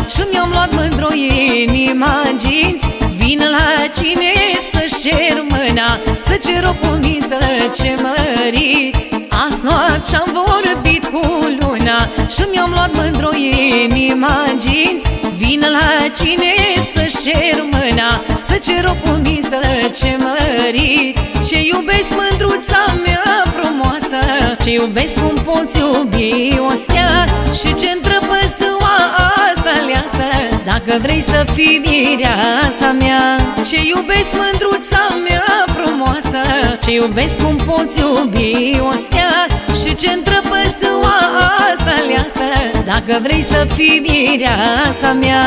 și mi-am luat mândru inima în ginți. Vin la cine să-și cer mâna, să cer o pumiță ce măriți. Azi noapte-am vorbit cu luna și mi-am luat mândru inima în ginți. Vin la cine să-și cer mâna, să cer o pumiță ce măriți. Ce iubesc mândruța mea frumoasă, ce iubesc cum poți iubi o stea, și ce-ntrăpă ziua asta aleasă, dacă vrei să fii mireasa mea. Ce iubesc mândruța mea frumoasă, ce iubesc cum poți iubi o stea, și ce-ntrăpă ziua asta aleasă, dacă vrei să fii mireasa mea.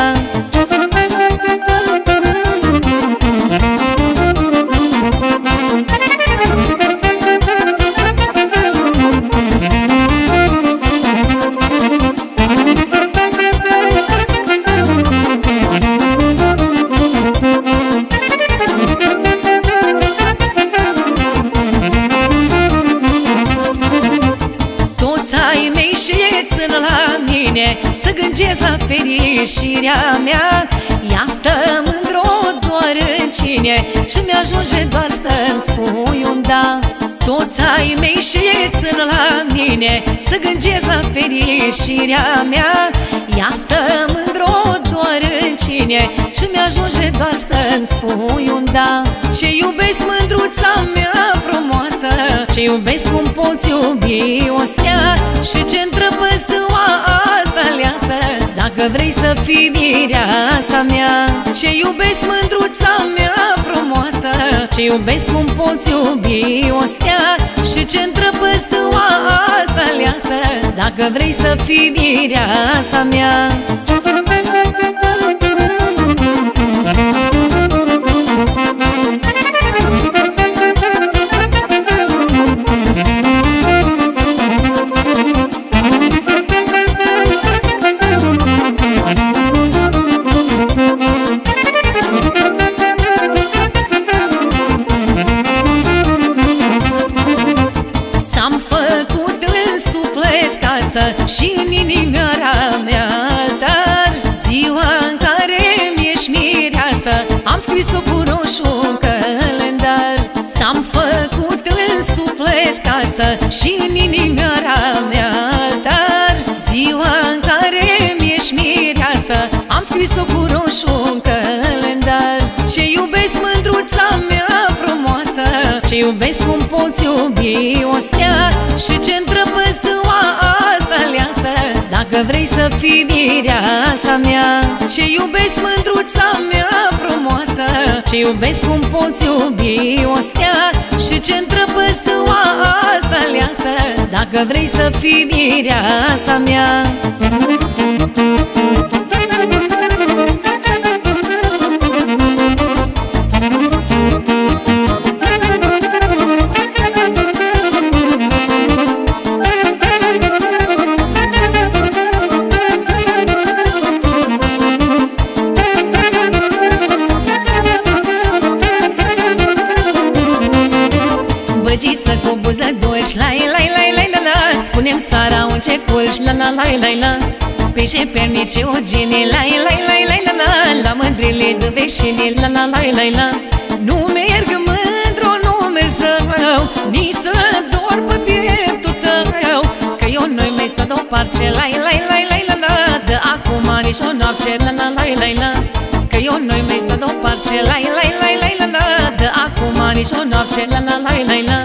Ai mei și țin la mine, să gândesc la fericirea mea. Ea stă mândr-o doar în cine și mi-ajunge doar să-mi spui un da. Toți ai mei și țin la mine, să gândesc la fericirea mea. Ea stă mândr-o doar în cine și mi-ajunge doar să-mi spui un da. Ce iubesc mândruța mea frumoasă, ce iubesc cum poți iubi o stea, și ce-ntrăpă ziua asta aleasă, dacă vrei să fii mireasa mea. Ce iubesc mândruța mea frumoasă, ce iubesc cum poți iubi o stea, și ce-ntrăpă ziua asta aleasă, dacă vrei să fii mireasa mea. Și în inimioara mea altar, ziua în care mi-ești mireasă, am scris-o cu roșu în calendar. S-am făcut în suflet casă și în inimioara mea altar, ziua în care mi-ești mireasă, am scris-o cu roșu în calendar. Ce iubesc mândruța mea frumoasă, ce iubesc cum poți iubi o stea, și ce-ntrăpă ziua asta aleasă, dacă vrei să fii mireasa mea. Ce iubesc mândruța mea frumoasă, ce iubesc cum poți iubi o stea, și ce-ntrăpă ziua asta aleasă, dacă vrei să fii mireasa mea. Băgiță cu buză duși, lai, lai, lai, lai, la, la. Spune-mi sara un ce culci, la, la, lai, lai, la. Pește pernice o gine, lai, lai, lai, lai, la, la. La mândrile de veșine, la, la, lai, lai, la. Nu merg mândru, nu merg rău, nici să dor pe pieptul tău, că eu noi mai stau deoparte, lai, lai, lai, lai, la, la. De acum nici o noapte, la, la, lai, lai, la. Că eu noi mai stau deoparte, lai, lai, lai, lai, la, la. De acum nici o noapte, la, la, lai, lai, la.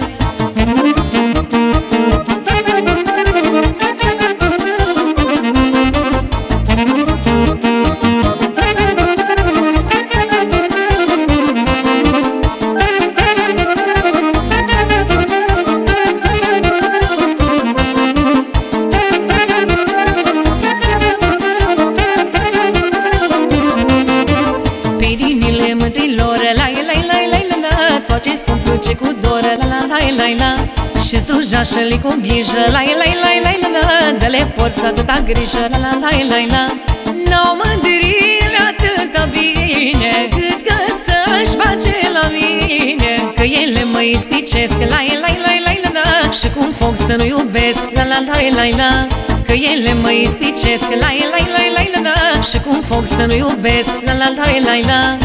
Perinile mândrilor, lai, lai, lai, lai, la, la. Toate sunt cruce cu doră, la, la, lai, lai, la. Și slujașele cu grijă, lai, lai, lai, lai, la, la. Dă-le porți atâta grijă, la, la, lai, lai, la. N-au mândrile atâta bine, cât că să-și face la mine, că ele mă ispicesc, lai, lai, lai, lai, la, la. Și cum foc să nu iubesc, la, la, lai, lai, la. că ele mă ispicesc. La la la la la la, și cum foc să nu iubesc. La la la la la.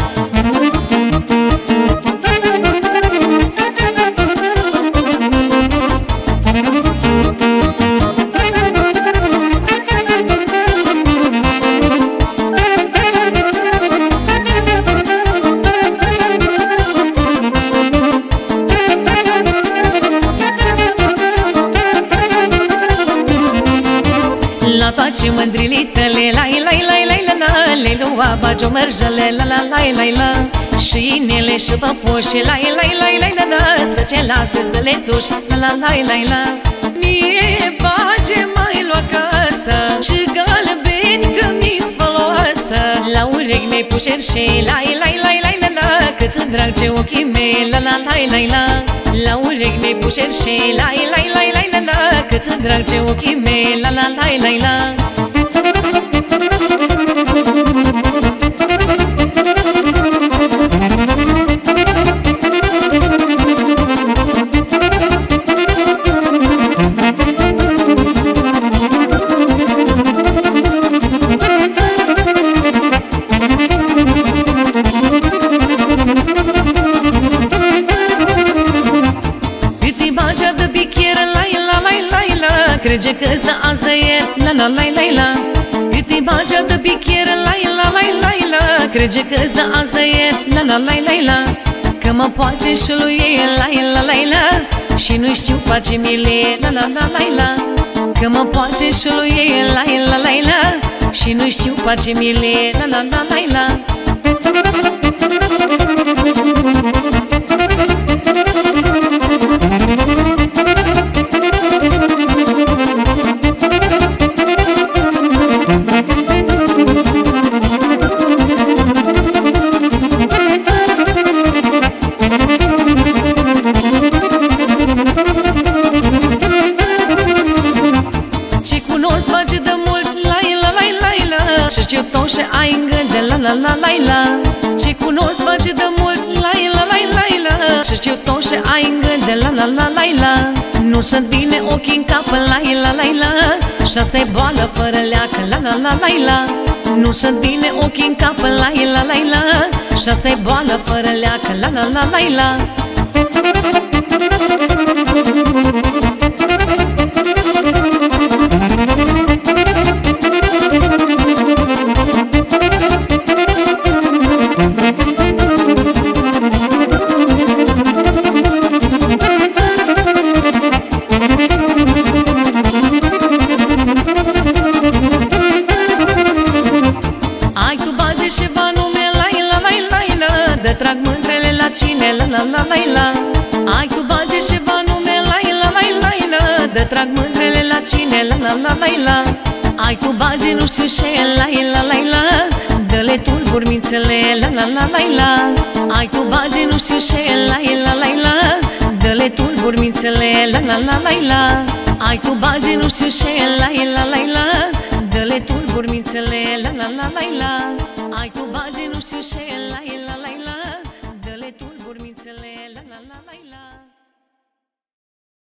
La toate mândrilitele, la la la la la la, le lua bagi o mărjăle, la la la la la. Și inele și păpuși, la la la la la la, să ce lase să le țuși, la la la la la. Mie bage mai lua casă și galbeni că mi-s foloasă. La urechi mi-ai pus șerșei, la la la la la la, cât-ți drag ce ochii mei, la la la la la. La urechi mi-ai pus șerșei, la la la la la la, cât-ți drag ce ochii mei, la la la la la. Crede că ăsta azi de ieri, la la la la la. Cât-i bagea de bichier, la la la la la. Crede că ăsta azi de ieri, la la la la la. Că mă poate și lui ei, la la la la. Și nu știu face mile, la la la la la. Că mă poate și lui ei, la la la la. Și nu știu face mile, la la la la la. Și știu tot și ai în gând de la la la la la. Ce cunosc bage de mult, la la la la la. Și știu tot și ai în gând de la la la la la. Nu sunt bine ochii în cap, la la la la. Și asta-i boală fără leacă, la la la la la. Nu sunt bine ochii în cap, la la la la. Și asta-i boală fără leacă, la la la la la. De trag mândrele la cine, la la la la la. Ai tu bage și va nume, la la la la la. De trag mândrele la cine, la la la la la. Ai tu bage nu știu ce, la la la la. Dă-le tulburi mințele, la la la la la. Ai tu bage nu știu ce, la la la la. Dă-le tulburi mințele, la la la la la. Ai tu bage nu știu ce, la la la la. Dă-le tulburi mințele, la la la la la. Ai tu bage nu știu ce, la la la la. Dă-le tulburi mințele, la la la la la.